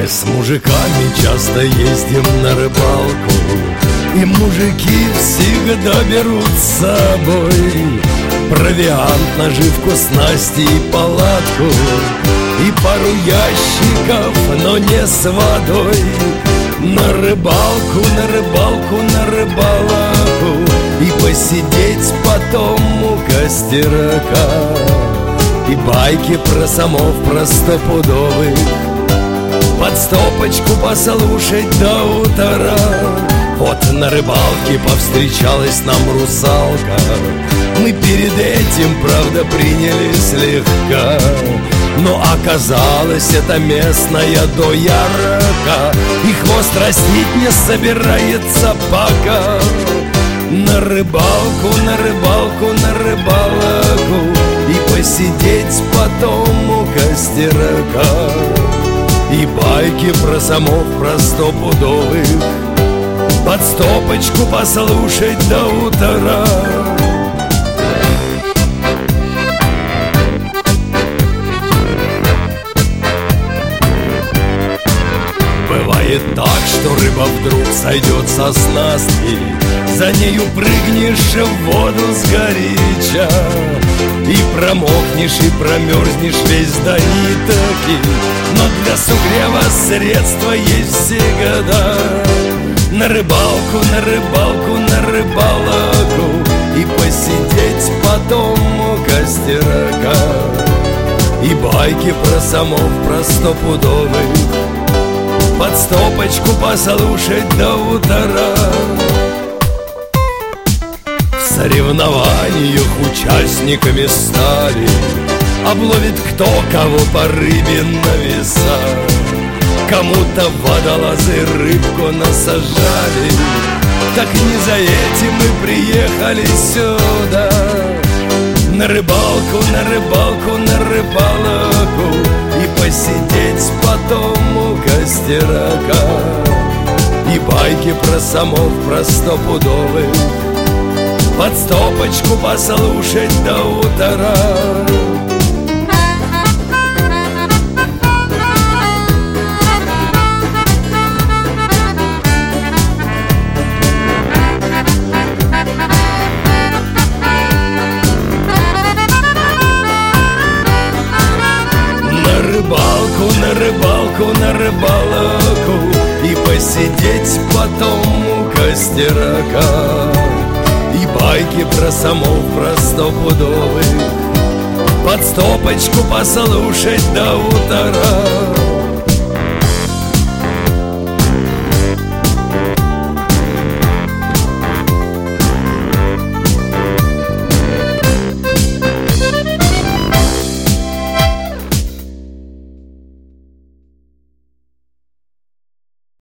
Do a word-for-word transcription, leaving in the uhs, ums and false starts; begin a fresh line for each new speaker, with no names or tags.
Мы с мужиками часто ездим на рыбалку, и мужики всегда берут с собой провиант, наживку, снасти и палатку, и пару ящиков, но не с водой. На рыбалку, на рыбалку, на рыбалку, и посидеть потом у костерка, и байки про самов, про стопудовых под стопочку послушать до утра. Вот на рыбалке повстречалась нам русалка, мы перед этим, правда, приняли слегка, но оказалось, это местная доярка, и хвост растить не собирается пока. На рыбалку, на рыбалку, на рыбалку, и посидеть потом у костерка, и байки про самов, про стопудовых под стопочку послушать до утра. Бывает так, что рыба вдруг сойдет со снастки, за нею прыгнешь в воду сгоряча, и промокнешь, и промерзнешь весь до нитки, но для согрева средства есть всегда. На рыбалку, на рыбалку, на рыбалку, и посидеть потом у костерка, и байки про самов, про стопудовых под стопочку послушать до утра. В соревнованиях участниками стали, обловит кто кого по рыбе на веса. Кому-то водолазы рыбку насажали, так не за этим мы приехали сюда. На рыбалку, на рыбалку, на рыбалку, и посидеть потом у костерка, и байки про самов, про стопудовых под стопочку послушать до утра. На рыбалку, на рыбалку, на рыбалку, и посидеть потом у костерка, и байки про самов, про стопудовых под стопочку послушать до утра.